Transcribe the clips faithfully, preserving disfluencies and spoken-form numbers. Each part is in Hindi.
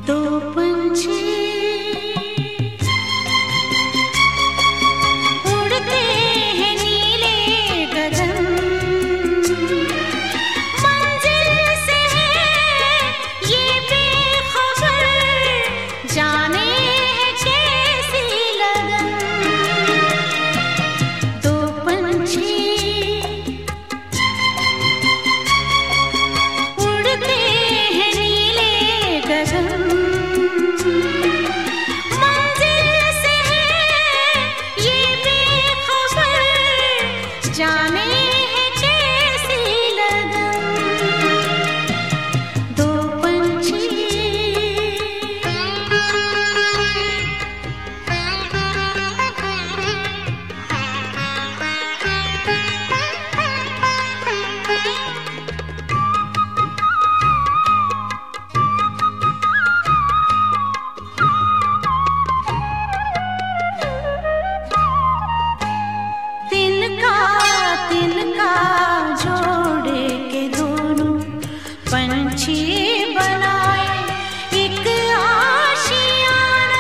दो पंछी उड़ते हैं नीले गगन, मंजिल से है ये बेखबर, जाने है कैसी लगन। दो पंछी उड़ते हैं नीले गगन, मंजिल से है ये बेखबर, जाने है कैसी लगन। दो पंछी तिनका तिनका जोड़े के दोनों पंछी बनाए एक आशियाना।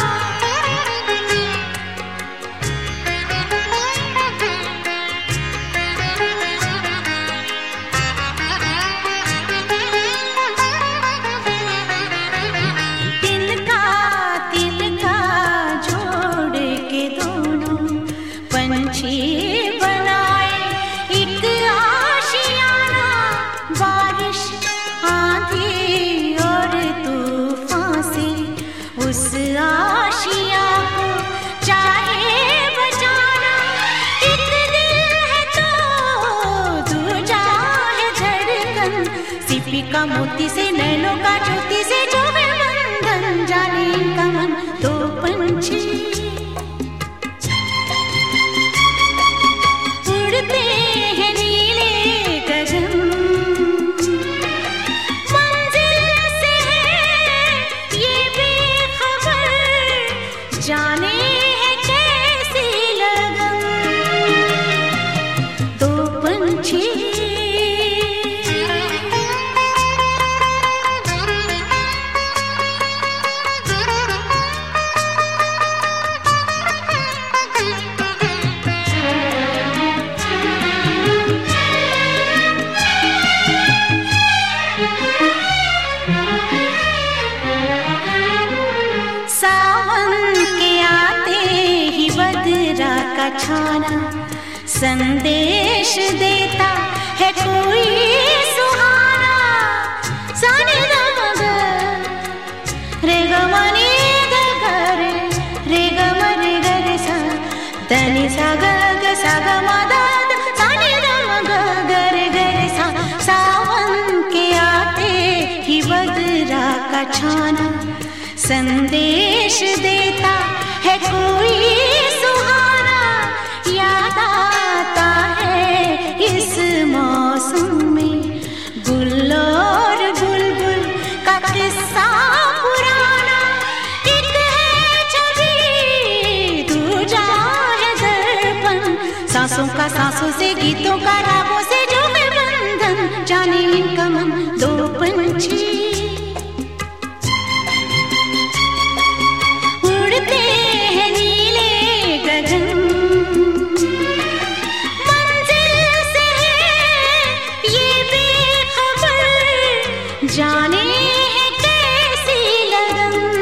तिनका तिनका जोड़े के दोनों पंछी बनाए एक आशियाना। बारिश आंधी और तूफान से उस आशिया को चाहे बचाना। एक दिल है तो दूजा है धड़कन, सीपी का मोती से नैनों का ज्योति से जो है बंधन, जाने इनका मन। दो पंछी उड़ते हैं नीले गगन, मंजिल से है ये बेखबर, जाने है कैसी लगन। दो पंछी सावन के आते ही बदरा का छाना संदेश देता है कोई सुहाना। सानी ग म ग रे ग म नि ग ग रे रे ग म रे ग रे सा द नि सा ग ग सा ग म द द सानी ग म ग ग रे ग रे सा। सावन के आते ही बदरा का छाना संदेश देता है कोई सुहाना। याद आता है इस मौसम में गुल और बुलबुल का किस्सा पुराना। एक है छवि दूजा है दर्पण, सांसों का सांसों से गीतों का रागों से जो है बंधन, जाने इनका मन। दो पंछी उड़ते हैं नीले गगन, मंजिल से है ये बेखबर, जाने है कैसी लगन।